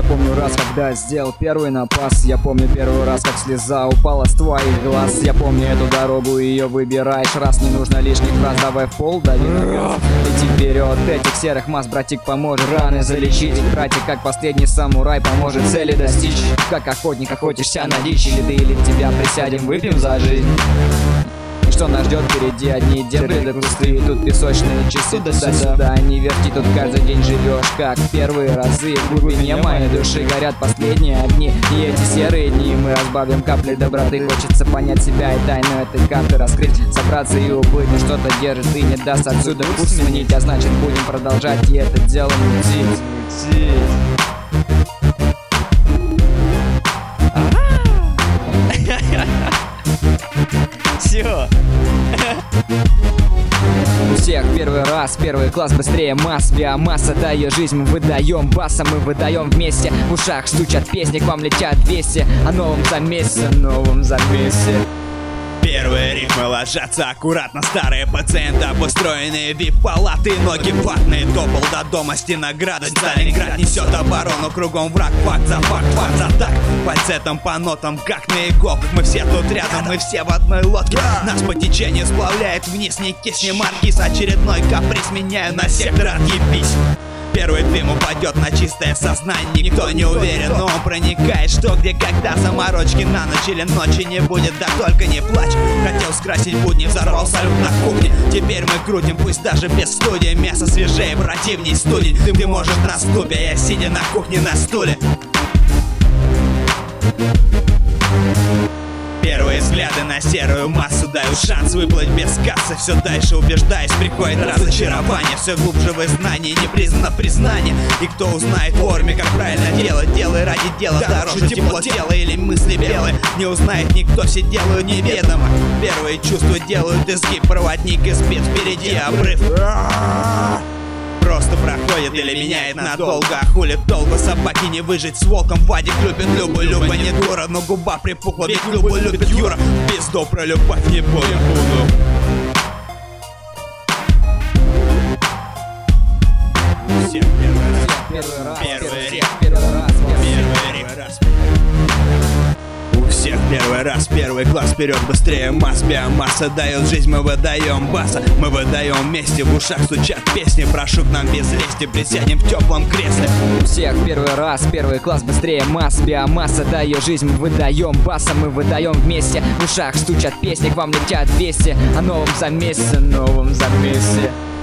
помню раз, когда сделал первый напас. Я помню первый раз, как слеза упала с твоих глаз. Я помню эту дорогу, ее выбираешь. Раз не нужно лишних фраз, давай в пол дави на газ. Лети вперед, этих серых масс, братик, поможет раны залечить. Братик, как последний самурай, поможет цели достичь. Как охотник, охотишься на дичь. Или ты, или тебя присядем, выпьем за жизнь. Что нас ждет впереди, одни дебри да пустые. Тут песочные часы, туда-сюда не верти. Тут каждый день живешь, как первые разы. В глубине моей души горят последние огни. И эти серые дни мы разбавим капли доброты. Хочется понять себя и тайну этой карты раскрыть. Собраться и уплыть, но что-то держит и не даст отсюда курс сменить. А значит будем продолжать и это дело мутить. Все. У всех первый раз, первый класс, быстрее масс. Биомасса, да, ее жизнь мы выдаем басом, мы выдаем вместе. В ушах стучат песни, к вам летят 200. О новом замесе, новом замесе. Первые рифмы ложатся аккуратно. Старые пациенты, обустроенные вип-палаты. Ноги ватные, топал до дома, стена града. Сталинград несет оборону, кругом враг. Факт за так. Фальцетом по нотам, как на иголках. Мы все тут рядом, мы все в одной лодке. Нас по течению сплавляет вниз, не кисни маркиз. Очередной каприз меняю на сектор, отъебись. Первый дым упадет на чистое сознание. Никто не уверен, но он проникает. Что, где, когда, заморочки на ночь или ночи не будет, да только не плачь. Хотел скрасить будни, взорвал салют на кухне. Теперь мы крутим, пусть даже без студии. Мясо свежее, противней студень. Ты можешь на ступе, я сидя на кухне на стуле. Первые взгляды на серую массу дают шанс выплыть без кассы. Все дальше убеждаясь, приходит разочарование. Все глубже в знании, не признано признание. И кто узнает в форме, как правильно делать. Делай ради дела, дороже тепло тела или мысли белые. Не узнает никто, все делают неведомо. Первые чувства делают изгиб, проводник избит. Впереди обрыв просто проходит или меняет надолго. А хули долго собаки не выжить с волком. Вадик любит Любу, Люба не дура, но губа припухла, ведь Любу любит Юра. Пизду про любовь не буду. Всех первый раз, первый класс, вперед, быстрее масс. Биомасса дает жизнь, мы выдаем баса. Мы выдаем вместе, в ушах стучат песни. Прошу к нам без лести, присядем в теплом кресле. У всех первый раз, первый класс, быстрее масс. Биомасса, да, ее жизнь мы выдаем басом, мы выдаем вместе. В ушах стучат песни, к вам летят 200. О новом замесе, новом замесе.